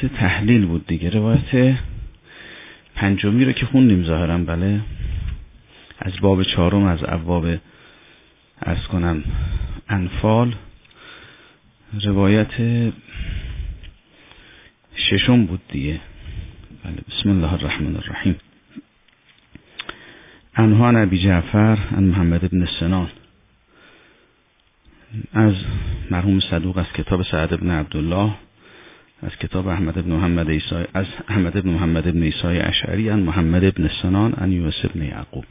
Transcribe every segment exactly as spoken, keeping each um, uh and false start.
تحلیل بود دیگه. روایت پنجمی رو که خوندیم ظاهرا، بله، از باب چهارم از ابواب عرض کنم انفال. روایت ششم بود دیگه، بله. بسم الله الرحمن الرحیم. عنها ابی جعفر عن محمد بن سنان، از مرحوم صدوق از کتاب سعد بن عبدالله، از کتاب احمد بن محمد عیسی، از احمد بن محمد بن عیسی اشعری عن محمد بن سنان عن یونس بن یعقوب.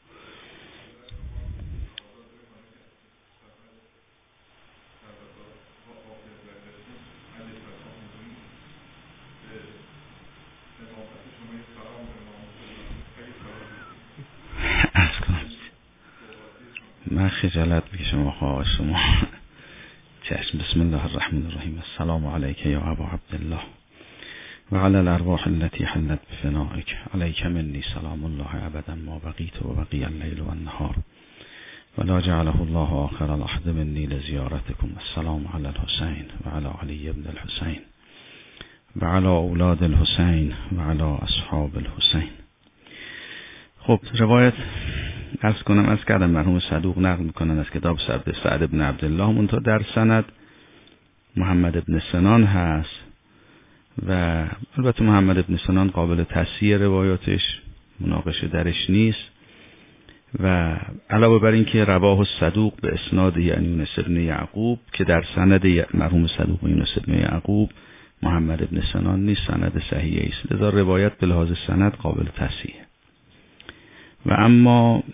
من خجالت بکشم آقا شما. چشم. بسم الله الرحمن الرحیم. السلام علیک یا ابا عبدالله و علی الارواح التي حلت بفنائک، علیک منی سلام الله ابدا ما بقیت و بقی اللیل و النهار و لا جعله الله آخر العهد منی لزیارتکم. السلام علی الحسین و علی علی ابن الحسین و علی اولاد الحسین و علی اصحاب الحسین. خب روایت عرض کنم از کردم مرحوم صدوق نقل میکنن از کتاب سعد بن عبدالله، منتها در سند محمد بن سنان هست و البته محمد بن سنان قابل تصحیح روایاتش، مناقشه درش نیست. و علاوه بر این که رواه الصدوق به اسناد یعنی یونس بن یعقوب، که در سند مرحوم صدوق و یونس بن یعقوب محمد بن سنان نیست، سند صحیحی است، لذا روایت به لحاظ سند قابل تصحیح. و اما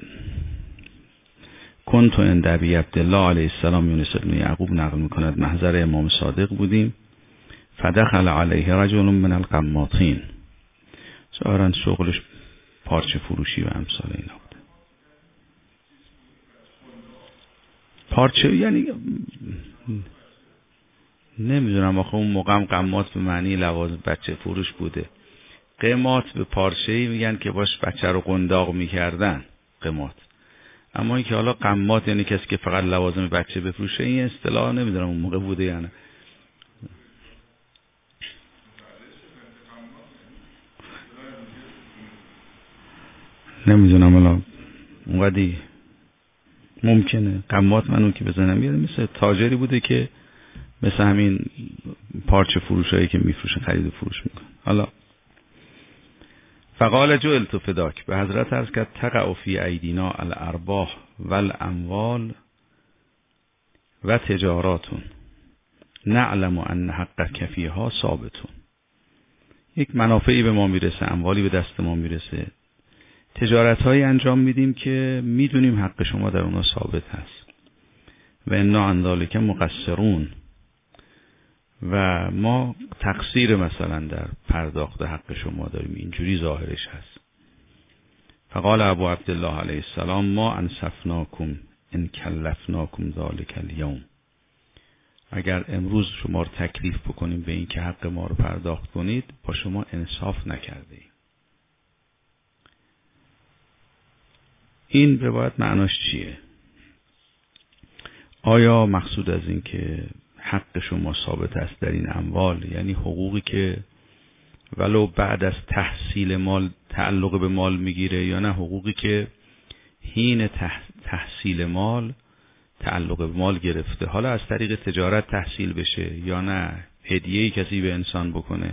کنت عند ابی عبدالله علیه السلام، یونس بن یعقوب نقل میکند محضر امام صادق بودیم، فدخل علیه رجل من القماطین، ظاهرا شغلش پارچه فروشی و امثال اینا بود. پارچه یعنی نمیدونم آخه اون موقع قماط به معنی لوازم بچه فروش بوده. قماط به پارچه‌ای میگن که باش بچه رو قنداق میکردن، قماط. اما این که حالا قماط یعنی کسی که فقط لوازم بچه بفروشه، این اصطلاح نمیدونم اون موقع بوده یا نه. نمیدونم حالا اونقدی ممکنه. قماط من اون که بزنم میاد مثل تاجری بوده که مثل همین پارچه فروشایی که میفروشن خرید و فروش میکن. حالا فقال جعلت فداک، به حضرت عرض کرد تقع فی ایدینا الارباح والاموال و تجاراتون نعلم ان حقک فیها ثابتون. یک منافعی به ما میرسه، اموالی به دست ما میرسه، تجارت هایی انجام میدیم که میدونیم حق شما در اونها ثابت هست. و انا عن ذلک مقصرون، و ما تقصیر مثلا در پرداخت حق شما داریم، اینجوری ظاهرش هست. فقال ابو عبدالله علیه السلام ما انصفناکم ان کلفناکم ذلک اليوم، اگر امروز شما رو تکلیف بکنیم به این که حق ما رو پرداخت کنید، با شما انصاف نکرده ایم. این روایت معناش چیه؟ آیا مقصود از این که حق شما ثابت است در این اموال، یعنی حقوقی که ولو بعد از تحصیل مال تعلق به مال میگیره، یا نه حقوقی که حین تحصیل مال تعلق به مال گرفته، حالا از طریق تجارت تحصیل بشه یا نه هدیه‌ای کسی به انسان بکنه،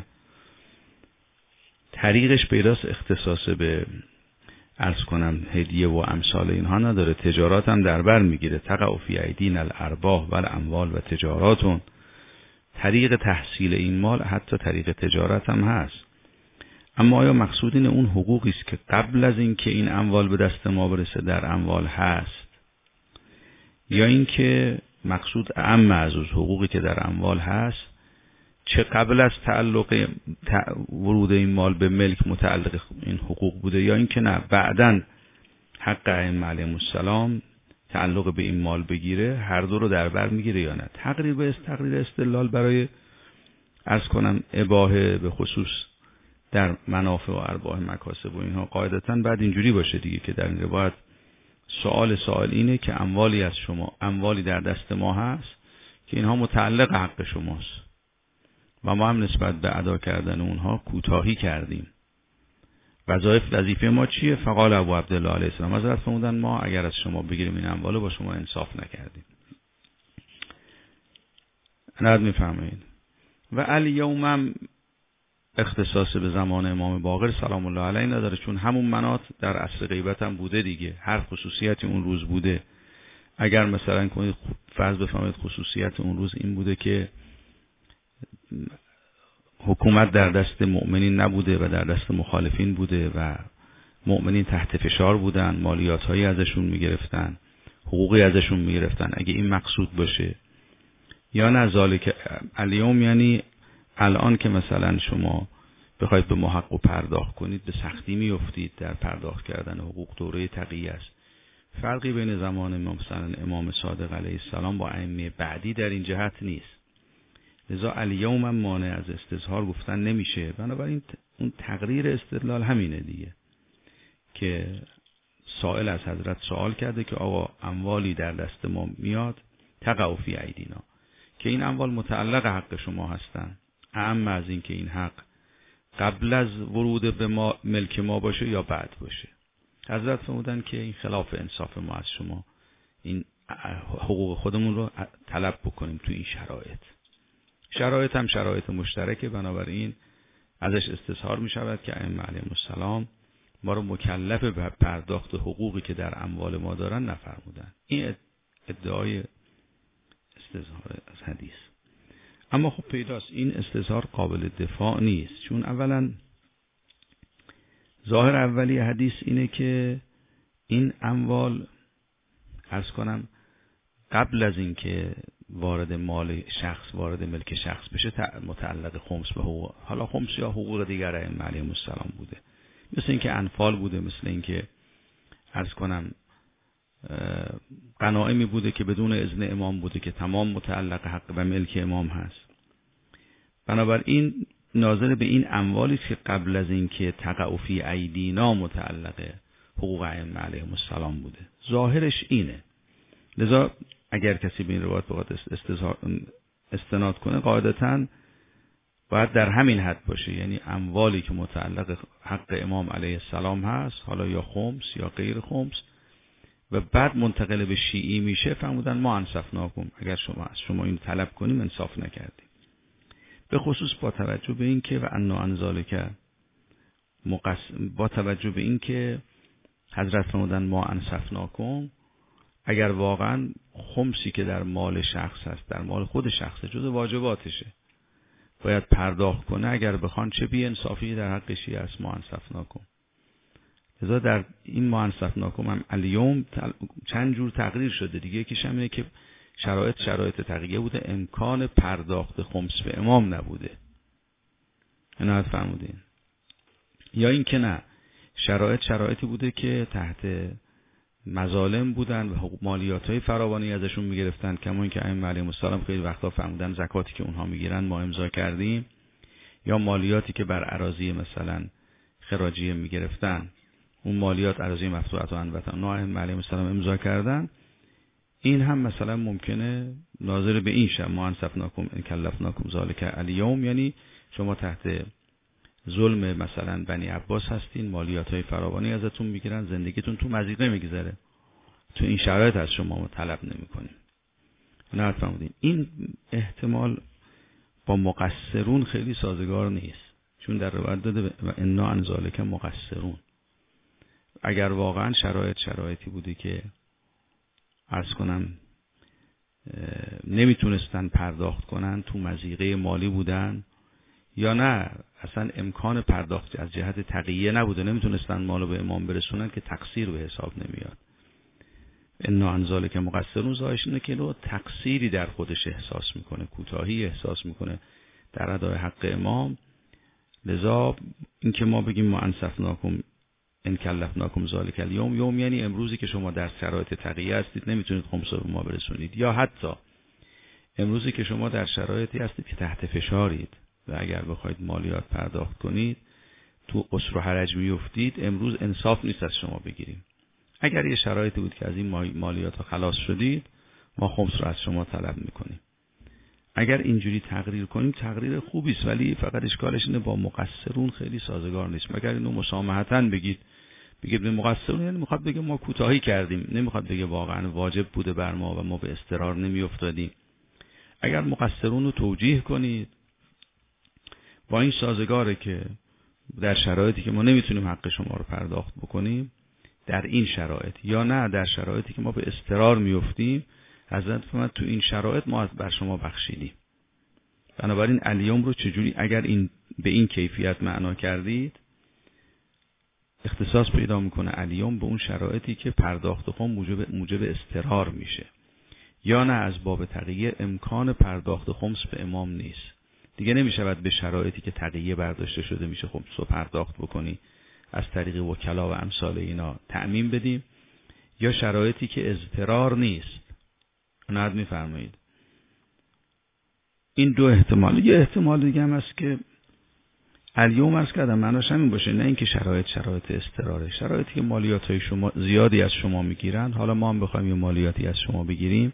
طریقش پیداست اختصاص به عرض کنم هدیه و امثال اینها نداره، تجارات هم در بر میگیره. تقع فی ایدین الارباح و الاموال و تجاراتون، طریق تحصیل این مال حتی طریق تجارت هم هست. اما آیا مقصود این اون حقوقی است که قبل از این که این اموال به دست ما برسه در اموال هست، یا این که مقصود اعم از حقوقی که در اموال هست چه قبل از تعلق ورود این مال به ملک متعلق این حقوق بوده، یا این که نه بعداً حق ائمه علیهم السلام تعلق به این مال بگیره، هر دو رو در بر میگیره یا نه. تقریر به تقریر استدلال برای عرض کنم اباحه به خصوص در منافع و ارباح مکاسب و اینها قاعدتاً بعد اینجوری باشه دیگه، که در این روایت سوال سوال اینه که اموالی از شما، اموالی در دست ما هست که اینها متعلق حق شماست و ما هم نسبت به ادا کردن اونها کوتاهی کردیم. وظایف وظیفه ما چیه؟ فقال ابو عبدالله علیه السلام حضرت فرمودن ما اگر از شما بگیریم این اموال با شما انصاف نکردیم. نرد میفهمید. و الیوم اختصاص به زمان امام باقر سلام الله علیه نداره، چون همون مناط در عصر غیبت هم بوده دیگه، هر خصوصیتی اون روز بوده. اگر مثلا کنید فرض بفهمید خصوصیت اون روز این بوده که حکومت در دست مؤمنین نبوده و در دست مخالفین بوده و مؤمنین تحت فشار بودن، مالیات هایی ازشون میگرفتن، حقوقی ازشون میگرفتن، اگه این مقصود باشه. یا نه ذالک الیوم یعنی الان که مثلا شما بخواید به محق و پرداخت کنید به سختی میافتید در پرداخت کردن حقوق، دوره تقیه است. فرقی بین زمان مثلا امام صادق علیه السلام با ائمه بعدی در این جهت نیست. لذا الیوم هم مانع از استظهار گفتن نمیشه. بنابراین اون تقریر استدلال همینه دیگه که سائل از حضرت سوال کرده که آقا اموالی در دست ما میاد تقع فی ایدینا، که این اموال متعلق حق شما هستن، اهم از این که این حق قبل از ورود به ما ملک ما باشه یا بعد باشه. حضرت فرمودن که این خلاف انصاف ما از شما این حقوق خودمون رو طلب بکنیم تو این شرایط. شرایط هم شرایط مشترکه، بنابراین ازش استظهار می شود که ائمه علیهم السلام ما رو مکلف به پرداخت حقوقی که در اموال ما دارن نفرمودن. این ادعای استظهار از حدیث. اما خب پیداست این استظهار قابل دفاع نیست، چون اولا ظاهر اولی حدیث اینه که این اموال عرض کنم قبل از این که وارد مال شخص وارد ملک شخص بشه متعلق خمس به حقوق، حالا خمس یا حقوق دیگر ائمه علیهم السلام بوده، مثل اینکه انفال بوده، مثل اینکه عرض کنم غنایمی بوده که بدون اذن امام بوده که تمام متعلق حق و ملک امام هست. بنابراین ناظر به این اموالی که قبل از این که تقع فی ایدینا متعلق حقوق ائمه علیهم السلام بوده، ظاهرش اینه. لذا اگر کسی به این روایت بخواد استناد کنه قاعدتاً باید در همین حد باشه، یعنی اموالی که متعلق حق امام علیه السلام هست، حالا یا خمس یا غیر خمس، و بعد منتقل به شیعی میشه، فرمودن ما انصفناکم، اگر شما از شما این طلب کنیم انصاف نکردیم. به خصوص با توجه به این که و انا انذالک مقسم، با توجه به این که حضرت فرمودن ما انصفناکم، اگر واقعا خمسی که در مال شخص هست، در مال خود شخصه، جز واجباتشه، باید پرداخت کنه، اگر بخوان چه بی انصافی در حق شیعه است ما انصفناکم. لذا در این ما انصفناکم هم الیوم چند جور تقریر شده دیگه. یکیش هم اینه که شرایط شرایط تقیه بوده، امکان پرداخت خمس به امام نبوده، اینا فهمودین. یا این که نه، شرایط شرایطی بوده که تحت مظالم بودن و مالیات های فراوانی ازشون میگرفتن، کما اینکه ائمه علیهم السلام خیلی وقتا فرمودن زکاتی که اونها میگیرن ما امضا کردیم، یا مالیاتی که بر اراضی مثلا خراجیه میگرفتن، اون مالیات اراضی مفتوحه و انبتان ائمه علیهم السلام امضا کردن. این هم مثلا ممکنه ناظر به این شه ما انصفناکم ان کلفناکم ذالک الیوم، یعنی شما تحت ظلم مثلا بنی عباس هستین، مالیات های فراوانی ازتون میگیرن، زندگیتون تو مضیقه میگذره، تو این شرایط از شما طلب نمیکنیم. نه فهمیدین؟ این احتمال با مقصرون خیلی سازگار نیست، چون در روایت داده و انا عن ذالک مقصرون. اگر واقعا شرایط شرایطی بوده که عرض کنم نمیتونستن پرداخت کنن، تو مضیقه مالی بودن، یا نه اصلا امکان پرداخت از جهت تقیه نبوده، نمیتونستن مالو به امام برسونن، که تقصیر به حساب نمیاد. انا عن ذالک مقصرون ظاهرش اینه که رو تقصیری در خودش احساس میکنه، کوتاهی احساس میکنه در ادای حق امام. لذا اینکه ما بگیم ما انصفناکم ان کلفناکم ذالک الیوم، یوم یعنی امروزی که شما در شرایط تقیه هستید نمیتونید خمس رو به ما برسونید، یا حتی امروزی که شما در شرایطی هستید که تحت فشارید و اگر بخواید مالیات پرداخت کنید تو عسر و حرج میافتید، امروز انصاف نیست از شما بگیریم. اگر یه شرایطی بود که از این مالیات ها خلاص شدید، ما خمس رو از شما طلب میکنیم. اگر اینجوری تقریر کنیم تقریر خوبی است، ولی فقط اشکالش اینه با مقصرون خیلی سازگار نیست. مگر اینو مسامحتاً بگید، بگید به مقصرون، یعنی میخواد بگه ما کوتاهی کردیم، نمیخواد بگه واقعا واجب بوده بر ما و ما به اضطرار نمیافتادیم. اگر مقصرون رو توجیه کنید با این سازگاره که در شرایطی که ما نمیتونیم حق شما رو پرداخت بکنیم، در این شرایط، یا نه در شرایطی که ما به اضطرار میافتیم، حضرت فرمود تو این شرایط ما بر شما بخشیدیم. بنابراین الیوم رو چجوری اگر این به این کیفیت معنا کردید، اختصاص پیدا میکنه الیوم به اون شرایطی که پرداخت خم موجب موجب اضطرار میشه، یا نه از باب تقیه امکان پرداخت خمس به امام نیست. دیگه نمیشود به شرایطی که تقیه برداشته شده میشه خمس رو پرداخت بکنی از طریق وکلا و امثال اینا تعمیم بدیم، یا شرایطی که اضطرار نیست. نهاد میفرمایید این دو احتمال. یه احتمال دیگه هم هست که الیوم عرض کردم معناش همین باشه، نه اینکه شرایط شرایط اضطراره. شرایطی که مالیات های شما زیادی از شما میگیرن، حالا ما هم بخوایم یه مالیاتی از شما بگیریم،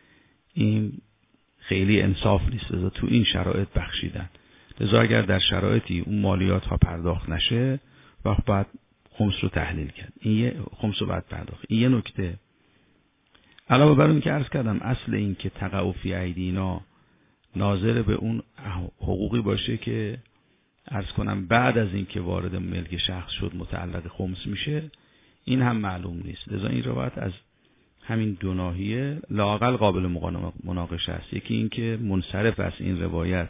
این خیلی انصاف نیست. لذا تو این شرایط بخشیدن. لذا اگر در شرایطی اون مالیات ها پرداخت نشه، وقت بعد خمس رو تحلیل کرد. این یه خمس رو بعد پرداخت. این یه نکته. علاوه بر اون که عرض کردم اصل این که تقع فی ایدینا ناظر به اون حقوقی باشه که عرض کنم بعد از این که وارد ملک شخص شد متعلق خمس میشه، این هم معلوم نیست. لذا این روایت از همین دو ناحیه لااقل قابل مناقشه است. یکی این که منصرف است این روایت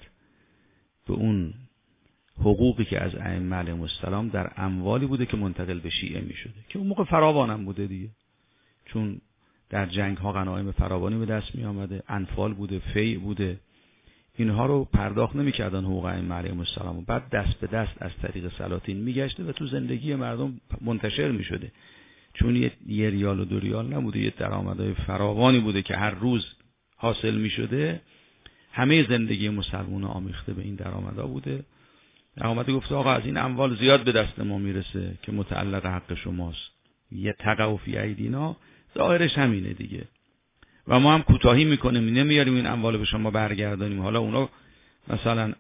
به اون حقوقی که از ائمه علیهم السلام در اموالی بوده که منتقل به شیعه میشده، که اون موقع فراوانم بوده دیگه، چون در جنگ ها غنایم فراوانی به دست می آمده، انفال بوده، فیع بوده، اینها رو پرداخت نمی‌کردن حقوق ائمه علیهم السلام، و بعد دست به دست از طریق سلاطین میگشته و تو زندگی مردم منتشر میشده. چون یه, یه ریال و دو ریال نبوده، یه درآمدهای فراوانی بوده که هر روز حاصل میشده. همه زندگی مسلمان آمیخته به این درآمدها بوده. درآمده گفته آقا از این اموال زیاد به دست ما میرسه که متعلق حق شماست، یه تقع فی ایدینا ظاهرش همینه دیگه، و ما هم کوتاهی میکنیم، نمیاریم این اموال به شما برگردانیم. حالا اونا مثلا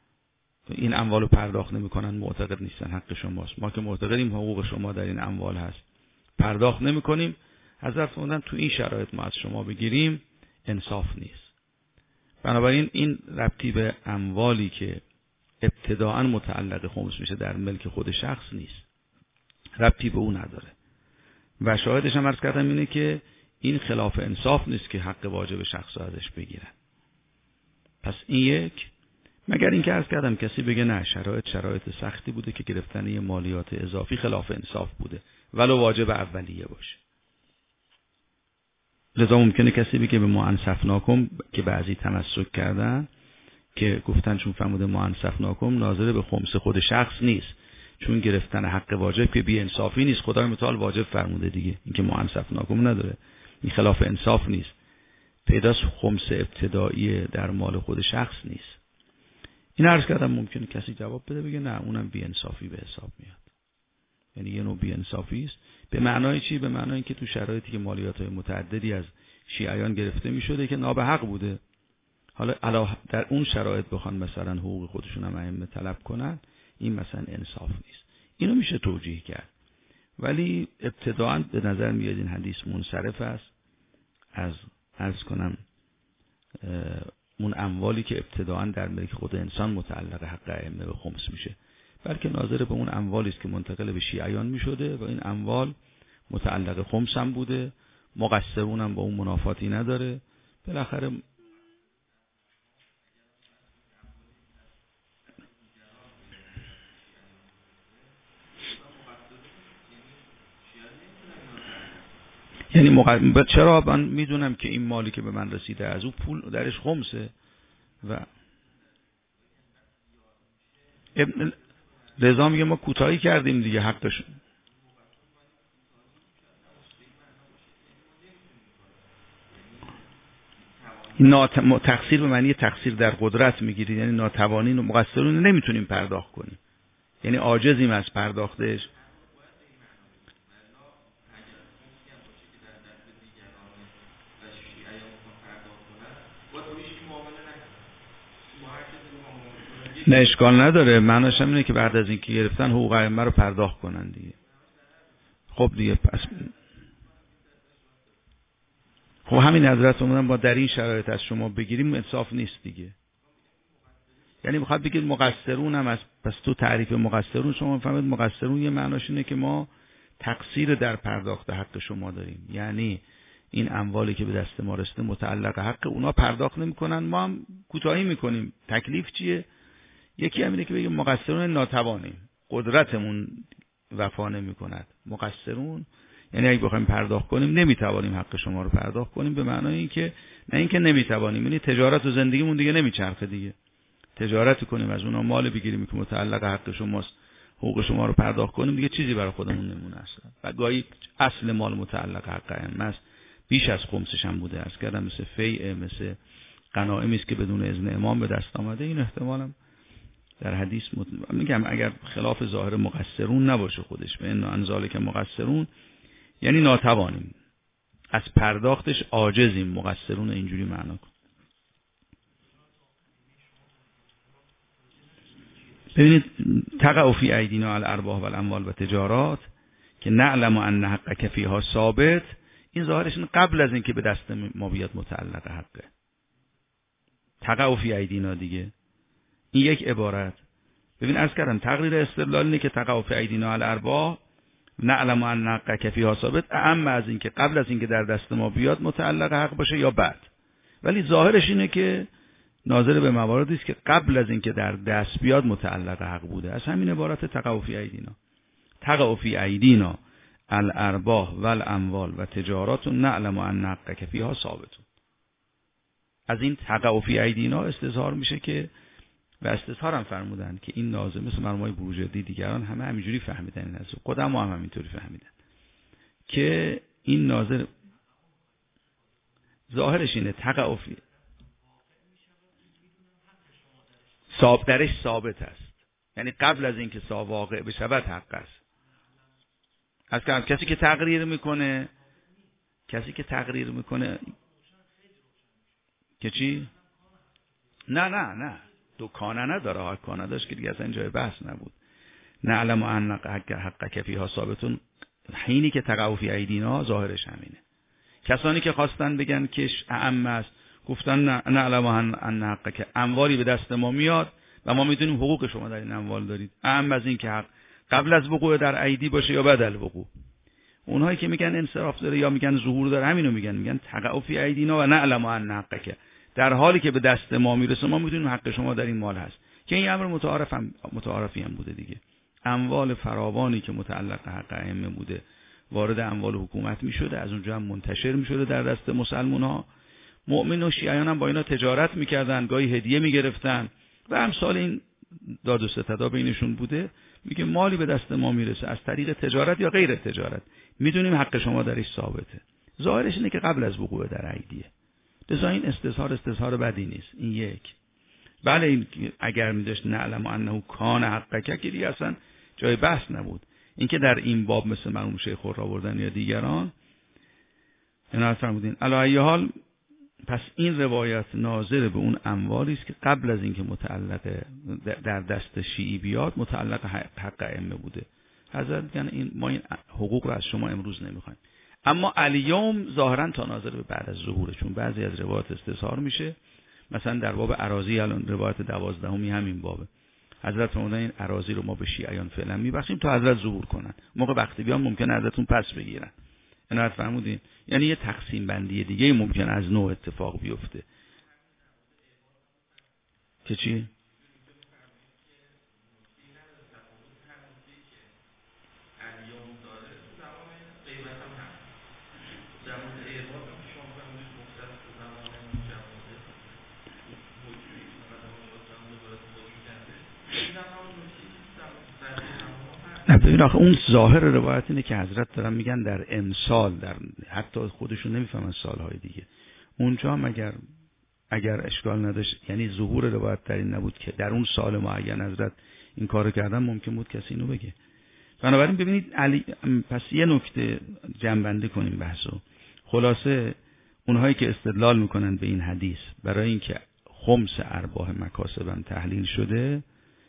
این اموالو پرداخت نمیکنن، معتقد نیستن حق شماست، ما که معتقدیم حقوق شما در این اموال هست، پرداخت نمیکنیم. حضرت فرمودن تو این شرایط ما از شما بگیریم انصاف نیست. بنابراین این ربطی به اموالی که ابتداعا متعلق خمس میشه در ملک خود شخص نیست، ربطی به اون نداره. و شاهدش هم عرض کردم اینه که این خلاف انصاف نیست که حق واجب شخص ازش بگیرن. پس این یک، مگر این که عرض کردم کسی بگه نه شرایط شرایط سختی بوده که گرفتن یه مالیات اضافی خلاف انصاف بوده ولو واجب اولیه باشه. لذا ممکنه کسی بگه به ما انصفناکم که بعضی تمسک کردن که گفتن چون فرموده ما انصفناکم ناظر به خمس خود شخص نیست، چون گرفتن حق واجب که بی انصافی نیست، خدای متعال واجب فرموده دیگه، این که ما انصفناکم نداره، این خلاف انصاف نیست. پیداست خمس ابتدایی در مال خود شخص نیست. این عرض کردم ممکنه کسی جواب بده بگه نه اونم بی انصافی به حساب میاد، یعنی یه نوع بی انصافی است. به معنای چی؟ به معنای اینکه تو شرایطی که مالیات های متعددی از شیعیان گرفته میشده که نابحق بوده، حالا علاوه در اون شرایط بخوان مثلا حقوق خودشون هم ائمه طلب کنن، این مثلا انصاف نیست. اینو میشه توجیه کرد، ولی ابتداعا به نظر میاد این حدیث منصرف است از عرض کنم اون اموالی که ابتداعا در ملک خود انسان متعلق حق ائمه به خمس میشه، بلکه ناظر به اون اموالی است که منتقل به شیعیان میشده و این اموال متعلق خمس هم بوده، مقصرون هم با اون منافاتی نداره. بالاخره یعنی مق... چرا من میدونم که این مالی که به من رسیده از اون پول درش خمسه و ابن رضا میگه ما کوتاهی کردیم دیگه حقش. این نات... تقصیر به معنی تقصیر در قدرت میگیرید، یعنی ناتوانین و مقصرون نمیتونیم پرداخت کنیم، یعنی عاجزیم از پرداختش. نه اشکال نداره، معناش هم اینه که بعد از اینکه گرفتن حقوق ائمه رو پرداخت کنن دیگه. خب دیگه پس خب همین حضرت اومدن با در این شرایط از شما بگیریم انصاف نیست دیگه. یعنی میخواد بگید مقصرون هم از، پس تو تعریف مقصرون شما فهمید مقصرون یه معناش اینه که ما تقصیر در پرداخت حق شما داریم، یعنی این اموالی که به دست ما رسیده متعلق حق اونا پرداخت نمیکنن، ما هم کوتاهی میکنیم. تکلیف چیه؟ یکی همینه که بگیم مقصرون ناتوانیم، قدرتمون وفا نمیکند. مقصرون یعنی اگه بخوایم پرداخت کنیم نمیتوانیم حق شما رو پرداخت کنیم، به معنای اینکه نه اینکه نمیتوانیم، یعنی تجارت و زندگیمون دیگه نمیچرخه دیگه. تجارت کنیم از اونها مال بگیریم که متعلق حق شماست، حقوق شما رو پرداخت کنیم، دیگه چیزی برای خودمون نمونه اصلا. و گاهی اصل مال متعلق حق ائمه است، بیش از خمسش هم بوده است کردم، مثل فیء، مثل غنائمی است که بدون اذن امام به دست آمده. این احتمالاً در حدیث مت... میگم اگر خلاف ظاهر مقصرون نباشه خودش، به ان انزال که مقصرون یعنی ناتوانیم، از پرداختش عاجزیم، مقصرون اینجوری معنا کن. ببینید تقع فی ایدینا الارباح و الاموال و تجارات که نعلم ان حق فیها ثابت، این ظاهرش قبل از اینکه به دست ما بیاد متعلق حقه. تقع فی ایدینا دیگه این یک عبارت. ببین عرض کردم تقریر استدلال اینه که تقع فی ایدینا الارباح نعلم ان حق فیها ثابت، اما از اینکه قبل از اینکه در دست ما بیاد متعلق حق باشه یا بعد. ولی ظاهرش اینه که ناظر به مواردی است که قبل از اینکه در دست بیاد متعلق حق بوده. از همین عبارت تقع فی ایدینا. تقع فی ایدینا الارباح و الاموال و تجارات نعلم ان حق فیها ثابت. از این تقع فی ایدینا استظهار میشه که و استظهار هم فرمودن که این ناظر مثل مرمای بروجردی دیگران همه همینجوری فهمیدن، این از قدما هم همینطوری فهمیدن که این ناظر ظاهرش اینه تقع فی ثابت درش ثابت است، یعنی قبل از اینکه سا واقع بشود حق است. از کسی که تقریر میکنه، کسی که تقریر میکنه که چی؟ نه نه نه دکانه نداره، حکانه داشت که دیگه اصلا جای بحث نبود. نعلم ان حق حق فیها ثابتون، حینی که تقع فی ایدینا ظاهرش همینه. کسانی که خواستن بگن که اعم است، گفتن نعلم ان حق که اموالی به دست ما میاد و ما میدونیم حقوق شما در این اموال دارید، اعم از این که حق قبل از وقوع در ایدی باشه یا بعد از وقوع. اونهایی که میگن انصراف داره یا میگن ظهور داره همینو میگن، میگن تقع فی ایدینا و نعلم ان حق که در حالی که به دست ما میرسه ما میدونیم حق شما در این مال هست، که این امر متعارف هم متعارفی هم بوده دیگه. اموال فراوانی که متعلق حق ائمه بوده وارد اموال حکومت میشده، از اونجا هم منتشر میشده در دست مسلمان‌ها. مؤمن و شیعیان هم با اینا تجارت میکردن، گاهی هدیه میگرفتن و امثال این داد و ستدا بینشون بوده. میگه مالی به دست ما میرسه از طریق تجارت یا غیر تجارت، میدونیم حق شما درش ثابته. ظاهرش اینه که قبل از وقوع در ایدیه. لذا این استظهار استظهار بدی نیست. این یک. بله این اگر میداشت نعلم انه کان حقک که دیگه اصلا جای بحث نبود. اینکه در این باب مثل مرحوم شیخ خور آوردن یا دیگران اینا فرمودین. علی ای حال پس این روایت ناظر به اون اموالی است که قبل از اینکه متعلق در دست شیعی بیاد متعلق حق ائمه بوده. حضرت میگن این ما این حقوق رو از شما امروز نمیخوایم. اما الیوم ظاهرا تا ناظر به بعد از ظهوره، چون بعضی از روایات استظهار میشه. مثلا در باب اراضی الان روایت دوازدهمی همین بابه. حضرت فرمودن این اراضی رو ما به شیعیان فعلا میبخشیم تا حضرت ظهور کنن. موقع وقتی بیان ممکنه ازتون پس بگیرن. اینا فرمودین. یعنی یه تقسیم بندی دیگه ممکن از نوع اتفاق بیفته. که چی؟ نه ببین آخه اون ظاهر روایت اینه که حضرت دارن میگن در امسال، در حتی خودشون نمیفهمن سالهای دیگه. اونجا هم اگر اگر اشکال نداشت، یعنی ظهور روایت در این نبود که در اون سال معین حضرت این کارو کردن، ممکن بود کسی اینو بگه. بنابراین ببینید علی، پس یه نکته جمع‌بندی کنیم بحثو. خلاصه اونهایی که استدلال میکنن به این حدیث برای اینکه خمس ارباح مکاسبم تحلیل شده،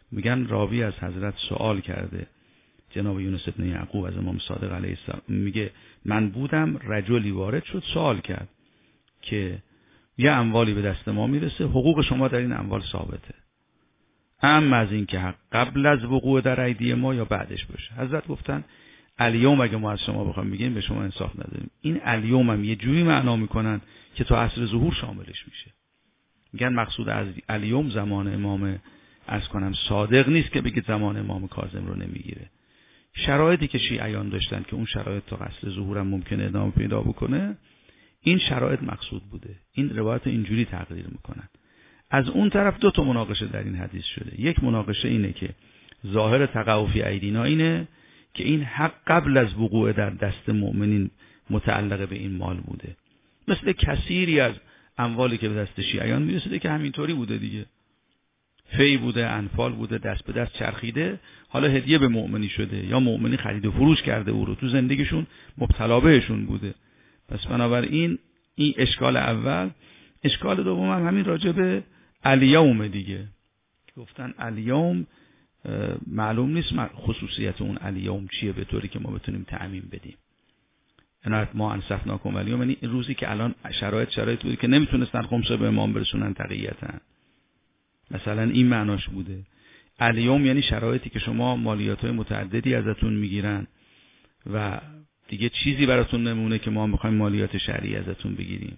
میگن راوی از حضرت سوال کرده، جناب یونس ابن یعقوب از امام صادق علیه السلام، میگه من بودم رجلی وارد شد سوال کرد که یه اموالی به دست ما میرسه، حقوق شما در این اموال ثابته، اما از این که حق قبل از وقوع در ایدی ما یا بعدش باشه. حضرت گفتن الیوم اگه ما از شما بخوام بگیم به شما انصاف نداریم. این الیوم هم یه جوری معنا میکنن که تا عصر ظهور شاملش میشه. میگن مقصود از الیوم زمان امام از کنم صادق نیست که بگید زمان امام کاظم رو نمیگیره. شرایطی که شیعیان داشتن که اون شرایط تا عصر ظهور هم ممکنه ادامه پیدا بکنه، این شرایط مقصود بوده. این روایت اینجوری تقریر میکنن. از اون طرف دو تا مناقشه در این حدیث شده. یک مناقشه اینه که ظاهر تقع فی ایدینا اینه که این حق قبل از وقوع در دست مؤمنین متعلق به این مال بوده، مثل کثیری از اموالی که به دست شیعیان میرسیده که همینطوری بوده دیگه، فی بوده، انفال بوده، دست به دست چرخیده، حالا هدیه به مؤمنی شده یا مؤمنی خرید و فروش کرده او رو، تو زندگیشون مبتلا بهشون بوده. پس بنابراین این اشکال اول. اشکال دوم هم همین راجع به الیوم دیگه، گفتن الیوم معلوم نیست خصوصیت اون الیوم چیه به طوری که ما بتونیم تعمیم بدیم. عنایت ما انصفناکم الیوم، یعنی روزی که الان شرایط شرایط بوده که نمیتونستن خمسه به امام برسونن تقییتن، مثلا این معناش بوده. الیوم یعنی شرایطی که شما مالیات‌های متعددی ازتون میگیرن و دیگه چیزی براتون نمونه که ما میخوایم مالیات شرعی ازتون بگیریم.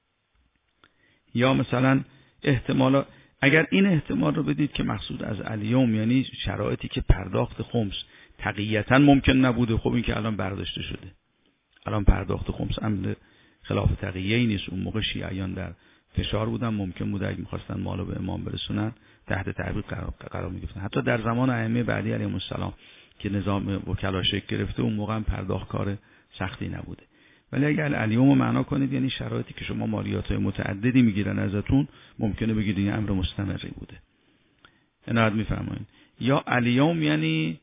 یا مثلا احتمالا اگر این احتمال رو بدید که مقصود از الیوم یعنی شرایطی که پرداخت خمس تقییتاً ممکن نبوده، خب این که الان برداشته شده، الان پرداخت خمس عمل خلاف تقییه‌ای نیست. اون موقع شیعیان در فشار بودن، ممکن بود اگه می‌خواستن مالو به امام برسونن تحت تعویق قرار, قرار می‌گرفتن. حتی در زمان ائمه بعدی علیهم السلام که نظام وکلا شکل گرفته، اون موقع هم پرداخت کار سختی نبوده. ولی اگر الیوم معنی کنید یعنی شرایطی که شما مالیات‌های متعددی میگیرن ازتون، ممکنه بگید این امر مستمری بوده. عنایت می‌فرمایید. یا الیوم یعنی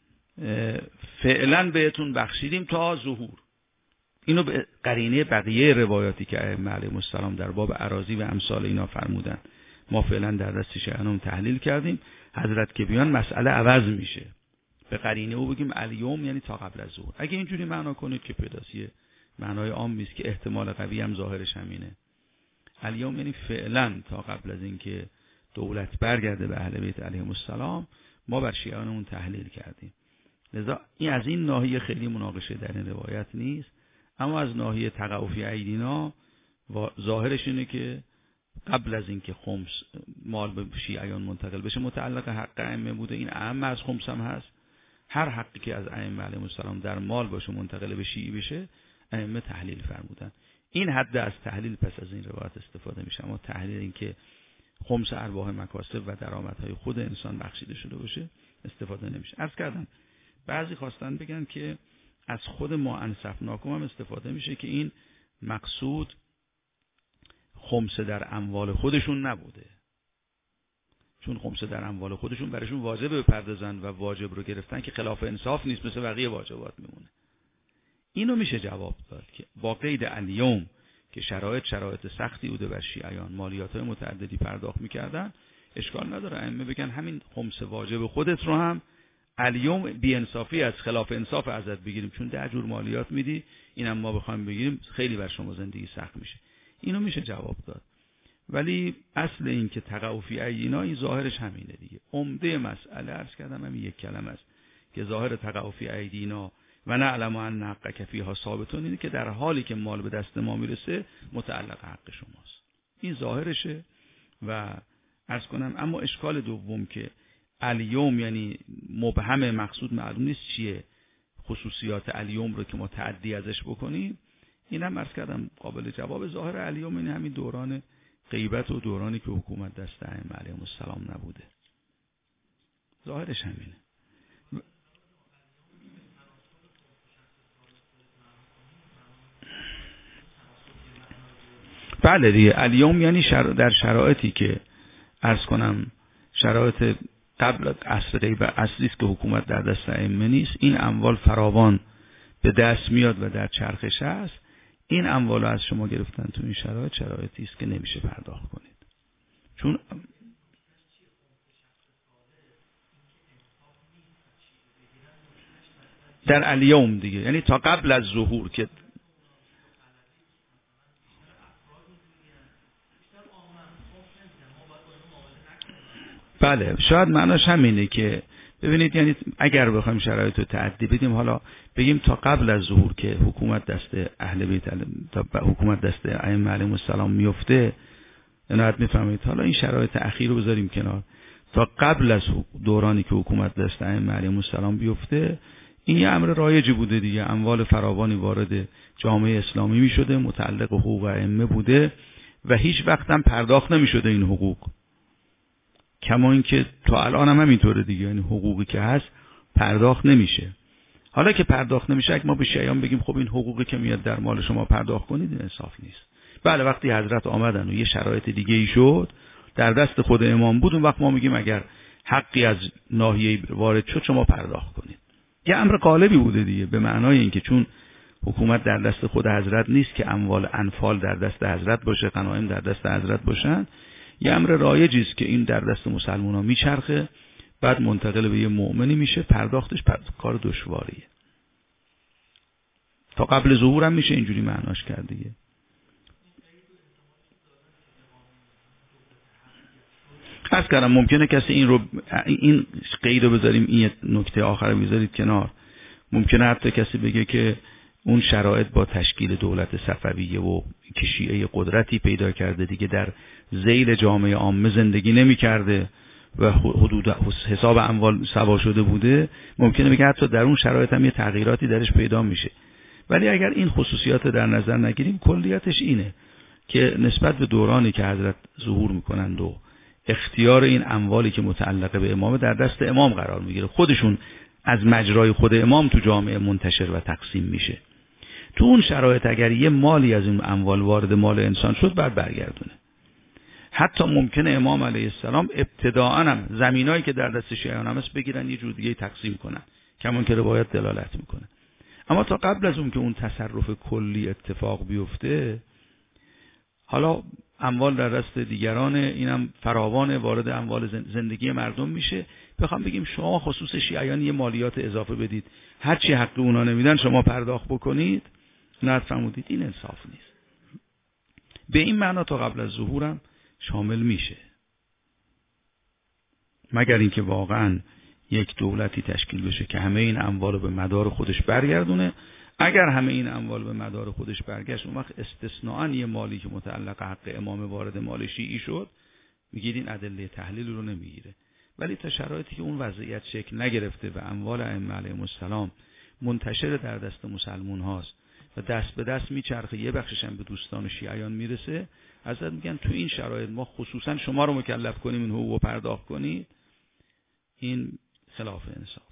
فعلا بهتون بخشیدیم تا ظهور. اینو به قرینه بقیه روایاتی که ائمه علیهم السلام در باب اراضی و امثال اینا فرمودن، ما فعلا در دست شیعیان تحلیل کردیم، حضرت که بیان مسئله عوض میشه. به قرینه او بگیم الیوم یعنی تا قبل از ظهور. اگه اینجوری معنا کنید که پیداسیه معنای عام نیست که احتمال قوی هم ظاهرش همینه. الیوم یعنی فعلا تا قبل از اینکه دولت برگرده به اهل بیت علیهم السلام، ما بر شیعیانمون تحلیل کردیم. لذا این از این ناحیه خیلی مناقشه در این روایت نیست. اما از ناحیه تقع فی ایدینا ظاهرش اینه که قبل از اینکه خمس مال به شیعیان منتقل بشه متعلق حق ائمه بوده. این اهم از خمس هم هست. هر حقی که از ائمه علیهم السلام در مال باشه منتقل به شیعی بشه، ائمه تحلیل فرمودن. این حد از تحلیل پس از این روایت استفاده میشه، اما تحلیل این که خمس ارباح مکاسب و درآمدهای خود انسان بخشیده شده باشه استفاده نمیشه. عرض کردم بعضی خواستن بگن که از خود ما انصفناکم هم استفاده میشه که این مقصود خمسه در اموال خودشون نبوده، چون خمسه در اموال خودشون براشون واجبه بپردازن و واجب رو گرفتن که خلاف انصاف نیست، مثل بقیه واجبات میمونه. اینو میشه جواب داد که با قید الیوم که شرایط شرایط سختی بوده بر شیعیان، مالیات‌های متعددی پرداخت میکردن، اشکال نداره ائمه بگن همین خمس واجب خودت رو هم الیوم بی انصافی از خلاف انصاف ازت بگیریم، چون ده جور مالیات میدی، اینم ما بخوایم بگیریم خیلی بر شما زندگی سخت میشه. اینو میشه جواب داد. ولی اصل این که تقع فی ایدینا این ظاهرش همینه دیگه. عمده مسئله عرض کردم همین یک کلمه است که ظاهر تقع فی ایدینا و نعلم ان حقک فیها ثابتون، اینه که در حالی که مال به دست ما میرسه متعلق حق شماست. این ظاهرشه. و عرض کنم اما اشکال دوم که الیوم یعنی مبهم، مقصود معلوم نیست چیه، خصوصیات الیوم رو که ما تعدی ازش بکنیم، اینم عرض کردم قابل جواب. ظاهر الیوم این همین دوران غیبت و دورانی که حکومت دست ائمه علیهم السلام نبوده، ظاهرش همینه. بله دیگه، الیوم یعنی شر... در شرایطی که عرض کنم شرایط قبل عصر غیبت اصلی است که حکومت در دست ائمه نیست، این اموال فراوان به دست میاد و در چرخش است، این اموال رو از شما گرفتن تو این شرایط شرایطی است که نمیشه پرداخت کنید. چون در الیوم دیگه، یعنی تا قبل از ظهور که بله شاید معناش همینه که ببینید، یعنی اگر بخوایم شرایط رو تعدی بدیم، حالا بگیم تا قبل از ظهور که حکومت دست اهل بیت تا حکومت دست ائمه علیهم السلام میفته، عنایت میفهمید. حالا این شرایط اخیر رو بذاریم کنار، تا قبل از دورانی که حکومت دست ائمه علیهم السلام بیفته، این یه امر رایجی بوده دیگه، اموال فراوانی وارد جامعه اسلامی میشده، متعلق به حقوق ائمه بوده و هیچ وقت هم پرداخت نمیشده این حقوق، کما اینکه تا الان هم همینطوره دیگه، یعنی حقوقی که هست پرداخت نمیشه. حالا که پرداخت نمیشه، اگه ما به شیعیان بگیم خب این حقوقی که میاد در مال شما پرداخت کنید، این انصاف نیست. بله وقتی حضرت آمدن و یه شرایط دیگه ای شد، در دست خود امام بود، اون وقت ما میگیم اگر حقی از ناحیه وارد شد شما پرداخت کنید. یه امر غالبی بوده دیگه، به معنای اینکه چون حکومت در دست خود حضرت نیست که اموال انفال در دست حضرت باشه، غنایم در دست حضرت باشن، یه امر رایجی است که این در دست مسلمان‌ها میچرخه، بعد منتقل به یه مؤمنی میشه، پرداختش کار دشواریه. تا قبل ظهور هم میشه اینجوری معناش کرد دیگه. خاص کردم ممکنه کسی این رو این قید رو بذاریم، این نکته آخر رو بذارید کنار، ممکنه حتی کسی بگه که اون شرایط با تشکیل دولت صفویه و که شیعه قدرتی پیدا کرده دیگه، در ذیل جامعه عامه زندگی نمی کرده و حدود حساب اموال سوا شده بوده، ممکنه بگه حتی در اون شرایط هم یه تغییراتی درش پیدا میشه. ولی اگر این خصوصیات در نظر نگیریم، کلیتش اینه که نسبت به دورانی که حضرت ظهور میکنند و اختیار این اموالی که متعلق به امام در دست امام قرار میگیره، خودشون از مجرای خود امام تو جامعه منتشر و تقسیم میشه. تو اون شرایط اگر یه مالی از این اموال وارد مال انسان شد، بعد برگردونه. حتی ممکنه امام علیه السلام ابتداءً هم زمینایی که در دست شیعیان هست بگیرن یه جور دیگه تقسیم کنن، کما که روایت دلالت میکنه. اما تا قبل از اون که اون تصرف کلی اتفاق بیفته، حالا اموال در دست دیگران، اینم فراوان وارد اموال زندگی مردم میشه. بخوام بگیم شما خصوص شیعیان یه مالیات اضافه بدید، هر چی حق اونا نمیدن شما پرداخت بکنید، نه فرمودید، این انصاف نیست. به این معنا تا قبل از ظهورم شامل میشه، مگر اینکه واقعا یک دولتی تشکیل بشه که همه این اموال به مدار خودش برگردونه. اگر همه این اموال به مدار خودش برگشت، اون وقت استثناءً یه مالی که متعلق حق امام وارد مال شیعی شد، میگید این ادله تحلیل رو نمیگیره. ولی تا شرایطی که اون وضعیت شکل نگرفته و اموال ائمه علیهم السلام منتشر در دست مسلمون هاست و دست به دست میچرخه، یه بخشش هم به دوستان شیعیان میرسه، حضرت میگن تو این شرایط ما خصوصا شما رو مکلف کنیم این حقوق رو پرداخت کنید، این خلاف انصافه.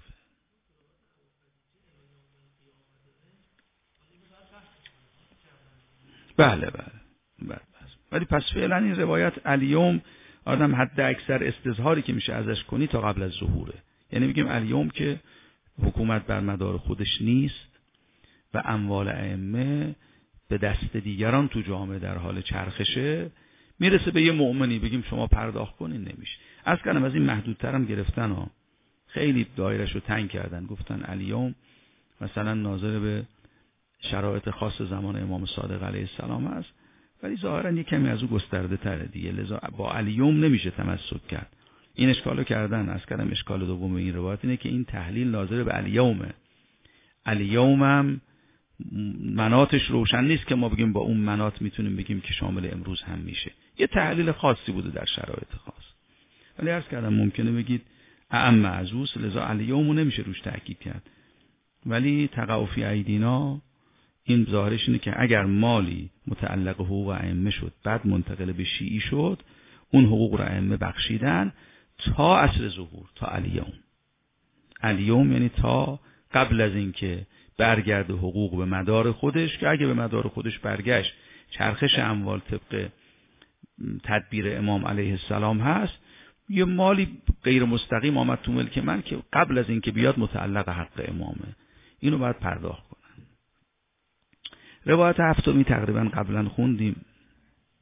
بله بله بله. ولی پس فعلا این روایت الیوم آدم حد اکثر استظهاری که میشه ازش کنی تا قبل از ظهوره، یعنی میگیم الیوم که حکومت بر مدار خودش نیست و اموال ائمه به دست دیگران تو جامعه در حال چرخشه، میرسه به یه مؤمنی بگیم شما پرداخت کنین، نمیشه. از کنم از این محدودتر هم گرفتن ها، خیلی دایرش رو تنگ کردن، گفتن الیوم مثلا ناظر به شرایط خاص زمان امام صادق علیه السلام است، ولی ظاهرا یک کمی از او گسترده تره دیگه، لذا با الیوم نمیشه تمسک کرد. این اشکالو کردن. از کردم اشکال دوم این روایت اینه که این تحلیل ناظر به الیومه. الیوم هم مناتش روشن نیست که ما بگیم با اون منات میتونیم بگیم که شامل امروز هم میشه. یه تحلیل خاصی بوده در شرایط خاص. ولی عرض کردم ممکنه بگید اعم معزوس، لذا الیوم نمیشه روش تاکید کرد. ولی تقوفی ایدینا این ظاهرش اینه که اگر مالی متعلق حقوق ائمه شد بعد منتقل به شیعی شد، اون حقوق رو ائمه بخشیدن تا عصر ظهور، تا الیوم. الیوم یعنی تا قبل از اینکه برگرد حقوق به مدار خودش، که اگه به مدار خودش برگشت چرخش اموال طبق تدبیر امام علیه السلام هست، یه مالی غیر مستقیم آمد تو ملک من که قبل از اینکه بیاد متعلق حق امامه، اینو باید پرداخت کنن. روایت هفتمی تقریبا قبلا خوندیم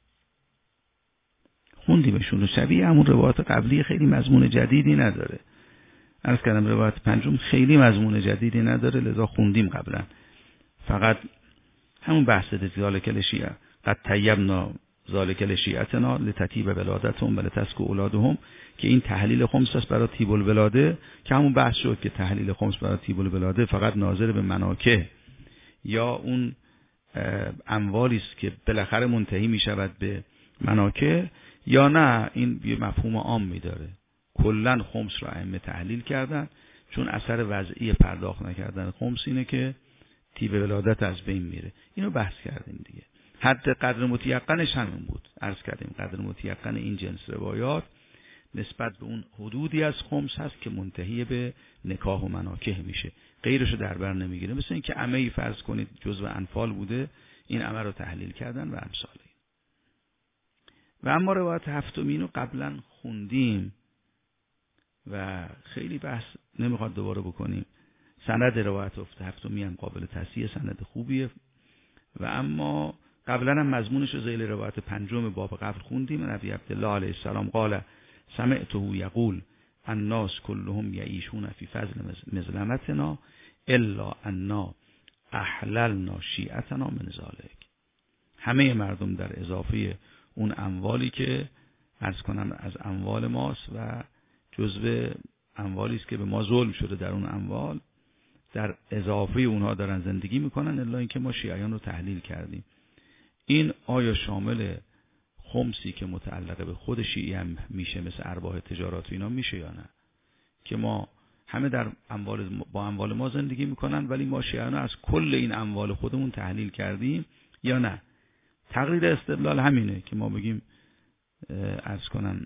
خوندیمشون و شبیه همون روایت قبلی خیلی مضمون جدیدی نداره. عرض کردم روایت پنجم خیلی مضمون جدیدی نداره، لذا خوندیم قبلا. فقط همون بحث ذالک الشیعه قد طیبنا ذالک الشیعتنا لتطیب ولادتهم ولتسکو اولادهم، که این تحلیل خمس است برای طیب الولاده، که همون بحث شد که تحلیل خمس برای طیب الولاده فقط ناظر به مناکه یا اون اموالی است که بالاخره منتهی می شود به مناکه، یا نه این یه مفهوم عامی داره. کلا خمس را ائمه تحلیل کردن، چون اثر وضعی پرداخت نکردن خمس اینه که طیب ولادت از بین میره. اینو بحث کردیم دیگه. حد قدر متیقنش همین بود. عرض کردیم قدر متیقن این جنس روایات نسبت به اون حدودی از خمس هست که منتهی به نکاح و مناکه میشه، غیرشو در بر نمیگیره. مثل این که عمه‌ای فرض کنید جزء انفال بوده، این عمه رو تحلیل کردن و امثال این. و اما روایت هفتمین رو قبلا خوندیم و خیلی بحث نمیخواد دوباره بکنیم. سند روایت هفتمی هم قابل تصحیح، سند خوبیه. و اما قبلا هم مضمونش رو ذیل روایت پنجم باب قبل خوندیم. نبی عبدالله علیه السلام قال سمعته یقول الناس كلهم یعیشون فی فضل مظلمتنا الا انا احللنا شیعتنا من ذلک. همه مردم در اضافه اون اموالی که عرض کنم از اموال ماست و جزو اموالی است که به ما ظلم شده، در اون اموال در اضافه اونها دارن زندگی میکنن، الا اینکه ما شیعیان رو تحلیل کردیم. این آیا شامل خمسی که متعلق به خود شیعی هم میشه مثل ارباح تجارات و اینا میشه یا نه؟ که ما همه در اموال با اموال ما زندگی میکنن ولی ما شیعیان از کل این اموال خودمون تحلیل کردیم یا نه؟ تقریر استدلال همینه که ما بگیم عرض کنم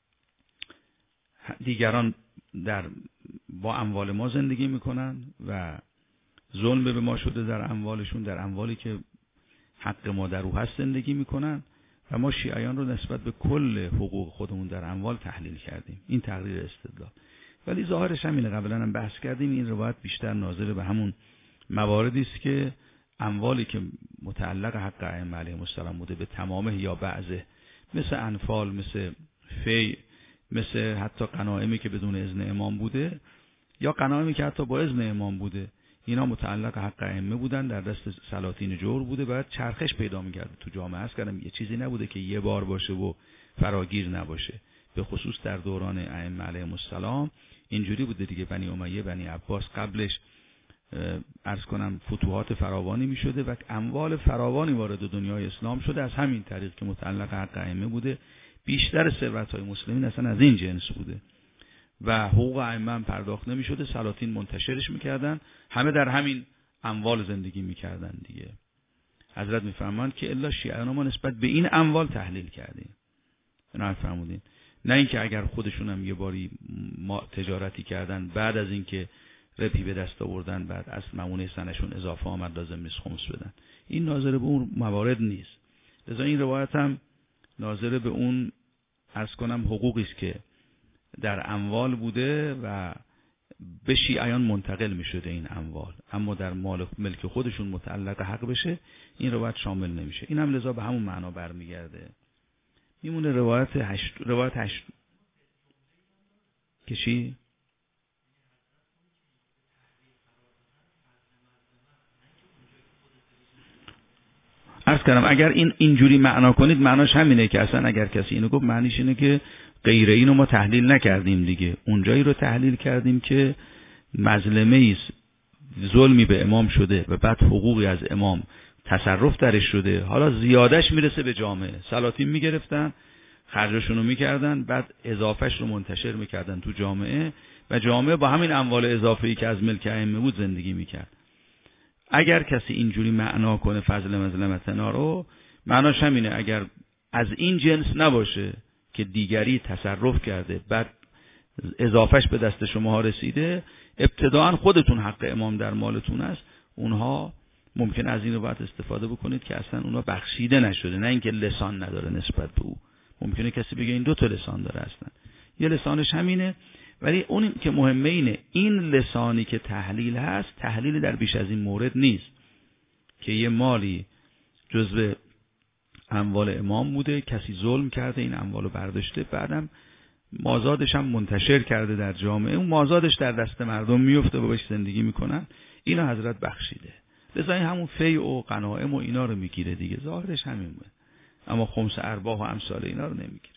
دیگران در با اموال ما زندگی میکنن و ظلم به ما شده در اموالشون، در اموالی که حق ما در او هست زندگی میکنن و ما شیعیان رو نسبت به کل حقوق خودمون در اموال تحلیل کردیم. این تقریر استدلال. ولی ظاهرش همینه، قبلا هم بحث کردیم، این روایت بیشتر ناظر به همون مواردی است که اموالی که متعلق حق ائمه علیهم السلام بوده به تمامه یا بعضه، مثل انفال، مثل فی، مثل حتی غنایمی که بدون اذن امام بوده یا غنایمی که حتی با اذن امام بوده، اینا متعلق حق ائمه بودن، در دست سلاطین جور بوده، باید چرخش پیدا می‌کرد تو جامعه. هست کردم یه چیزی نبوده که یه بار باشه و فراگیر نباشه. به خصوص در دوران ائمه علیهم السلام اینجوری بوده دیگه. بنی امیه، بنی عباس، قبلش عرض کنم فتوحات فراوانی می‌شده و اموال فراوانی وارد دنیای اسلام شده از همین طریق که متعلق حق ائمه بوده. بیشتر ثروت‌های مسلمین اصلا از این جنس بوده و حقوق ائمه هم پرداخت نمی‌شده، سلاطین منتشرش می‌کردن، همه در همین اموال زندگی می‌کردن دیگه. حضرت می‌فرمایند که الا شیعیان ما نسبت به این اموال تحلیل کردیم. نه فرمودین، نه اینکه اگر خودشون هم یه باری ما تجارتی کردن بعد از اینکه ربحی به دست آوردن بعد از ممونه سنشون اضافه آمد لازم نیست خمس بدن. این ناظر به اون موارد نیست. لذا این روایت هم ناظر به اون عرض کنم حقوقی است که در اموال بوده و به شیعیان منتقل می شده این اموال، اما در مال ملک خودشون متعلق حق بشه این روایت شامل نمیشه. این هم لذا به همون معنا برمیگرده. میمونه روایت هشت روایت هشت که چی؟ عرض کردم اگر این اینجوری معنا کنید معناش همینه که اصلا اگر کسی اینو گفت معنیش اینه که غیر اینو ما تحلیل نکردیم دیگه. اونجایی رو تحلیل کردیم که مظلمه است، ظلمی به امام شده و بعد حقوقی از امام تصرف درش شده، حالا زیادش میرسه به جامعه، سلاطین میگرفتن خرجشون رو میکردن، بعد اضافهش رو منتشر میکردن تو جامعه و جامعه با همین اموال اضافه‌ای که از ملک ائمه بود زندگی میکرد. اگر کسی اینجوری معنا کنه فضل مظلمتنا رو، معناش همینه اگر از این جنس نباشه که دیگری تصرف کرده بعد اضافهش به دست شماها رسیده، ابتداعا خودتون حق امام در مالتون است، اونها ممکن از این رو باید استفاده بکنید که اصلا اونها بخشیده نشده، نه اینکه لسان نداره نسبت به او. ممکنه کسی بگه این دو تا لسان داره، اصلا یه لسانش همینه، ولی اون که مهمه اینه این لسانی که تحلیل هست تحلیل در بیش از این مورد نیست که یه مالی جزو اموال امام بوده، کسی ظلم کرده این اموالو برداشته، بعدم مازادش هم منتشر کرده در جامعه، اون مازادش در دست مردم میفته و باش زندگی میکنن، اینو حضرت بخشیده. لذا این همون فیع و غنایم و اینا رو میگیره دیگه، ظاهرش همین بود، اما خمس ارباح و امثال اینا رو نمیگیره.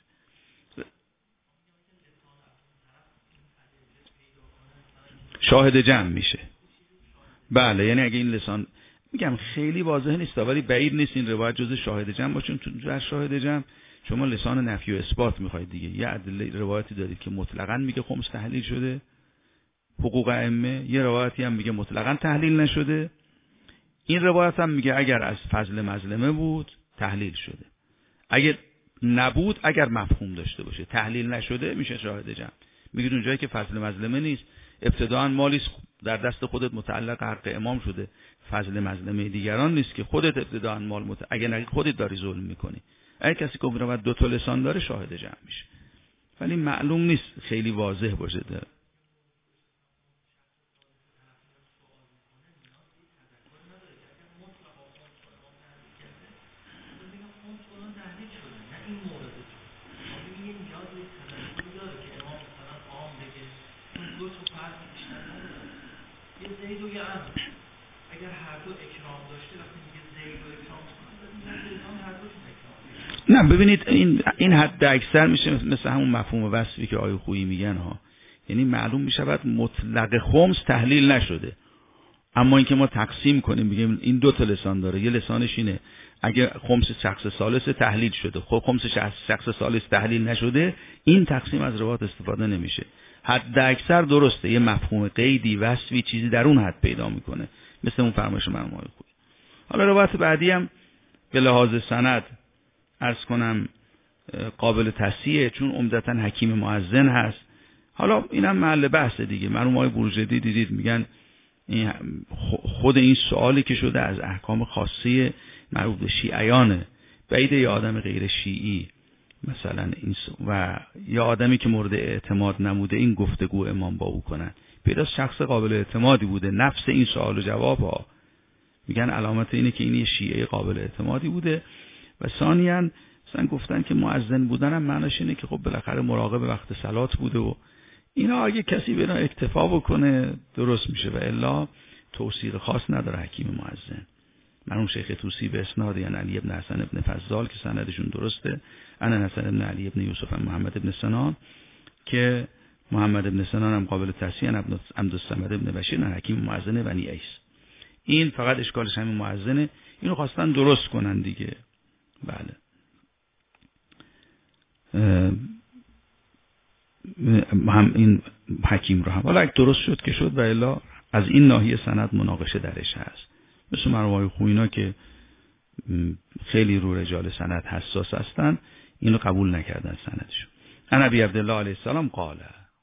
شاهد جمع میشه. بله، یعنی اگه این لسان، میگم خیلی واضح نیست ولی بعید نیست این روایت جز شاهد جمع باشه، چون در شاهد جمع شما لسان نفی و اثبات میخواید دیگه. یه عدل روایتی دارید که مطلقاً میگه خمس تحلیل شده، حقوق ائمه، یه روایتی هم میگه مطلقاً تحلیل نشده. این روایت هم میگه اگر از فضل مظلمه بود تحلیل شده، اگر نبود، اگر مفهوم داشته باشه تحلیل نشده، میشه شاهد جمع. میگید اونجایی که فضل مظلمه نیست، ابتداءً مالی در دست خودت متعلق حق امام شده، فضل مظلمه دیگران نیست که خودت ابتداءً مال مت... اگه نگی خودت داری ظلم میکنی. اگه کسی که میرود دو تا لسان داره شاهد جمع میشه، ولی معلوم نیست خیلی واضح باشه داره. نه ببینید این این حد اکثر میشه مثل همون مفهوم وصفی که آیه خویی میگن ها، یعنی معلوم میشود مطلق خمس تحلیل نشده، اما اینکه ما تقسیم کنیم بگیم این دو تا لسان داره، یه لسانش اینه اگه خمس شخص ثالث تحلیل شده، خب خمس شخص ثالث تحلیل نشده، این تقسیم از روایات استفاده نمیشه. حد اکثر درسته، یه مفهوم قیدی وصفی چیزی در اون حد پیدا میکنه، مثل اون فرمایش مرحوم آیه خویی. حالا روایت بعدی هم به لحاظ سند عرض کنم قابل تصحیحه، چون عمدتاً حکیم مؤذن هست. حالا اینم محل بحث دیگه. مرحوم آقای بروجردی دیدید میگن این خود این سوالی که شده از احکام خاصی مربوط به شیعیانه، بعید یه آدم غیر شیعی مثلا این و یا آدمی که مورد اعتماد نموده این گفتگو امام با او کنن، پیداست شخص قابل اعتمادی بوده. نفس این سوال و جواب ها میگن علامت اینه که این یه شیعه قابل اعتمادی بوده. و ثانیاً مثلا گفتن که مؤذن بودن هم معناش اینه که خب بالاخره مراقب وقت صلات بوده و اینا. اگه کسی به اینا اکتفا بکنه درست میشه و الا توصیق خاص نداره حکیم مؤذن. مرحوم شیخ طوسی به اسناد یعنی علی ابن حسن ابن فضال که سندشون درسته، انا حسن ابن علی ابن یوسف محمد ابن سنان، که محمد ابن سنان هم قابل تصحیح، ابن عبدالصمد ابن بشیر نه حکیم مؤذن بنی ایس. این فقط اشکالش همین مؤذنه، اینو خواستن درست کنن دیگه. بله هم این حکیم رو هم حالا اگه درست شد که شد و الا از این ناحیه سند مناقشه درش هست. مثل مرحوم آقای خویی که خیلی رو رجال سند حساس هستن، اینو قبول نکردن سندشو. ان ابی عبدالله علیه السلام قال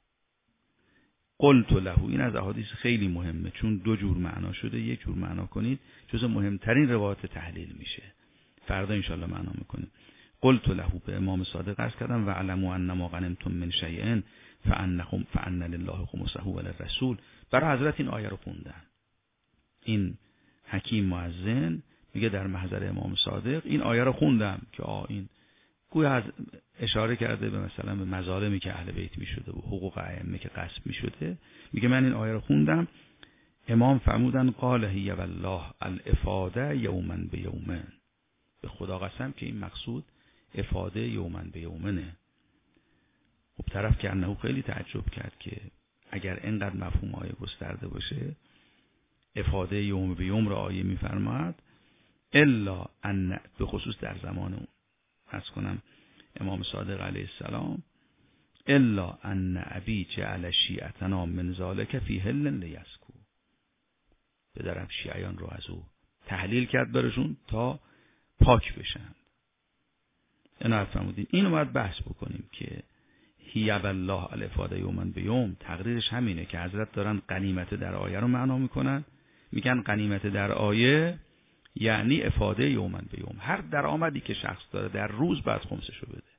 قلت له، این از احادیث خیلی مهمه چون دو جور معنا شده، یک جور معنا کنید جز مهمترین روایت تحلیل میشه، فردا انشالله معنا میکنیم. قلت له، به امام صادق عرض کردم و علموا ان ما غنمتم من شیء فانکم فان لله خمسه و للرسول. برای حضرت این آیه رو خوندن. این حکیم مؤذن میگه در محضر امام صادق این آیه رو خوندم که آ این گویا اشاره کرده به مثلا به مظالمی که اهل بیت میشده و حقوق ائمه که غصب میشده. میگه من این آیه رو خوندم، امام فرمودن قال هی والله الافاده یوما بیومن، به خدا قسم که این مقصود افاده یومن بیومنه. خب طرف که انه خیلی تعجب کرد که اگر اینقدر مفهوم آیه گسترده باشه، افاده یوم بیوم را آیه میفرماد، الا ان، به خصوص در زمان اون فرض کنم امام صادق علیه السلام، الا ان ابی جعل شیعتنا من ذالک فی حل لیسکو، پدرم شیعیان رو از او تحلیل کرد برشون تا پاک بشن. اینا فرمودین اینو باید بحث بکنیم که هی والله الافاده یومن بیوم تقریرش همینه که حضرت دارن غنیمت در آیه رو معنا میکنن. میگن غنیمت در آیه یعنی افاده یومن بیوم، هر درآمدی که شخص داره در روز باید خمسشو بده.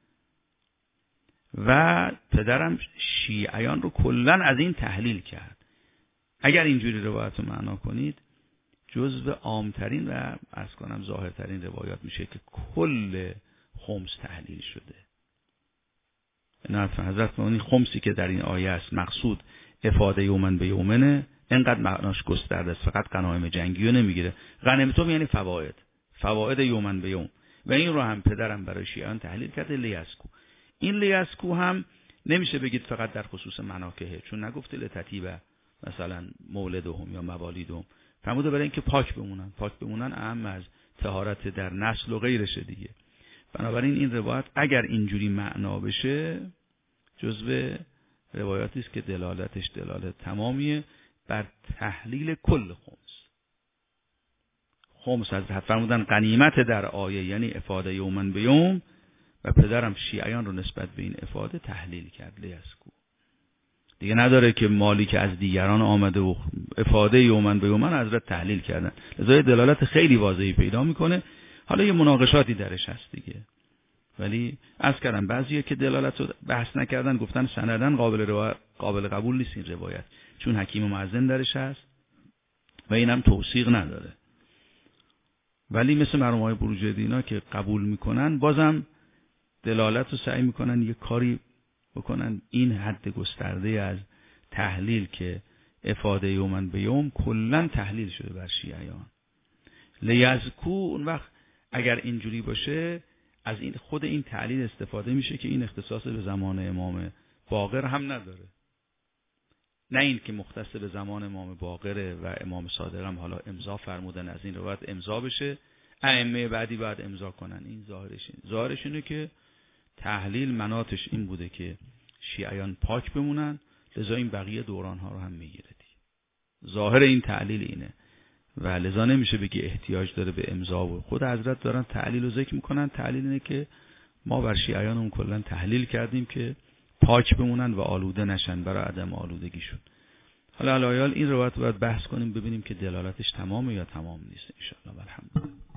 و پدرم شیعیان رو کلن از این تحلیل کرد. اگر اینجوری روایت رو معنا کنید جزو عامترین و عرض کنم ظاهرترین روایات میشه که کل خمس تحلیل شده. نه حضرت فرمودن خمسی که در این آیه است مقصود افاده یومن به یومنه، اینقدر معناش گسترده است، فقط غنایم جنگی رو نمیگیره. غنیمتوم یعنی فواید، فواید یومن به یوم، و این رو هم پدرم برای شیعیان تحلیل کرده لیسکو. این لیسکو هم نمیشه بگید فقط در خصوص مناکه، چون نگفته لتتیبه مثلا مولدهم یا موالیدهم، فرموده برای اینکه پاک بمونن. پاک بمونن اهم از طهارت در نسل و غیرشه دیگه. بنابراین این روایت اگر اینجوری معنا بشه جزو روایاتی است که دلالتش دلالت تمامیه بر تحلیل کل خمس. خمس از فرمودن غنیمت در آیه یعنی افاده یومن به یوم، و پدرم شیعیان رو نسبت به این افاده تحلیل کرد لیسکو. دیگه نداره که مالی که از دیگران آمده و افاده یومن به یومن حضرت تحلیل کردن، لذا دلالت خیلی واضحی پیدا میکنه. حالا یه مناقشاتی درش هست دیگه، ولی عرض کردم بعضیه که دلالت رو بحث نکردن، گفتن سندن قابل روایت قابل قبول نیست این روایت، چون حکیم معزن درش هست و اینم توثیق نداره. ولی مثل مرحوم بروجردی اینا که قبول میکنن، بازم دلالت رو سعی میکنن یه کاری بکنن این حد گسترده از تحلیل که افاده یومن به یوم کلن تحلیل شده بر شیعیان. لیزکو اون وقت اگر اینجوری باشه از این خود این تعلیل استفاده میشه که این اختصاص به زمان امام باقر هم نداره. نه این که مختص به زمان امام باقره و امام صادق هم حالا امضا فرمودن از این روایت امضا بشه، ائمه بعدی بعد امضا کنن. این ظاهرش این ظاهرش اینه که تحلیل مناطش این بوده که شیعیان پاک بمونن، لذا این بقیه دوران ها رو هم میگیره دیگه. ظاهر این تعلیل اینه و لذا نمیشه بگی احتیاج داره به امضا، و خود حضرت دارن تعلیل رو ذکر میکنن. تعلیل اینه که ما بر شیعیانمون کلا تحلیل کردیم که پاک بمونن و آلوده نشن برای عدم آلودگیشون. حالا علایال این روایت رو باید بحث کنیم ببینیم که دلالتش تمامه یا تمام نیست. ان شاء الله. الحمدلله.